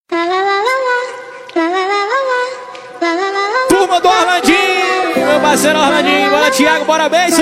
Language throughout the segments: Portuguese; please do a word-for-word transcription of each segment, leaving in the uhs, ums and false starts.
Turma do Orlandinho, meu parceiro Orlandinho, bora Thiago, bora beijo.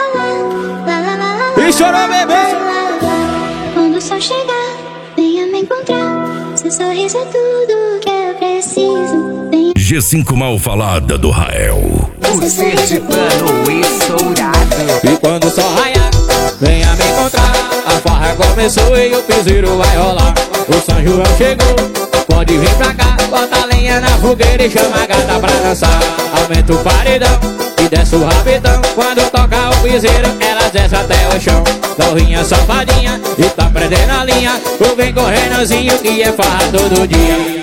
E chorou, bebê. Quando o sol chegar, venha me encontrar. Seu sorriso é tudo que eu preciso. Venha... G cinco mal falada do Rael. O sergipano estourado. E quando o sol raiar, venha me encontrar. A farra começou e o piseiro vai rolar. O São João chegou, pode vir pra cá. Bota a lenha na fogueira e chama a gata pra dançar. Aumenta o paredão e desce o rabetão. Quando toca o piseiro, ela desce até o chão. Dorrinha safadinha e tá prendendo a linha. Ou vem correndozinho que é farra todo dia.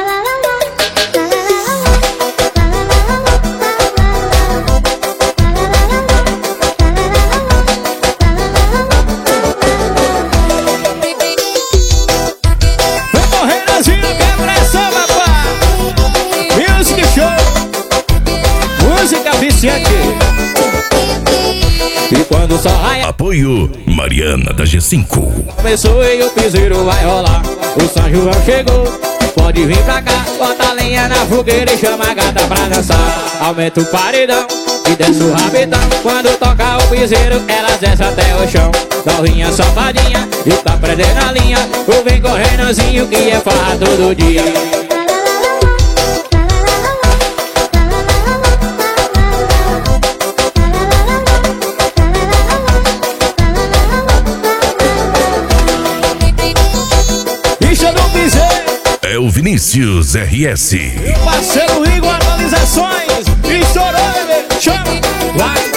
E quando o sol raia, apoio Mariana da G cinco. começou e o piseiro vai rolar. O São João chegou, pode vir pra cá. Bota a lenha na fogueira e chama a gata pra dançar. Aumenta o paredão e desce o rabetão. Quando toca o piseiro, ela desce até o chão. Dorrinha safadinha e tá prendendo a linha. Ou vem correndozinho que é farra todo dia. É o Vinícius R S. Parceiro Igor, atualizações. Estourou, bebê. Chama. Vai.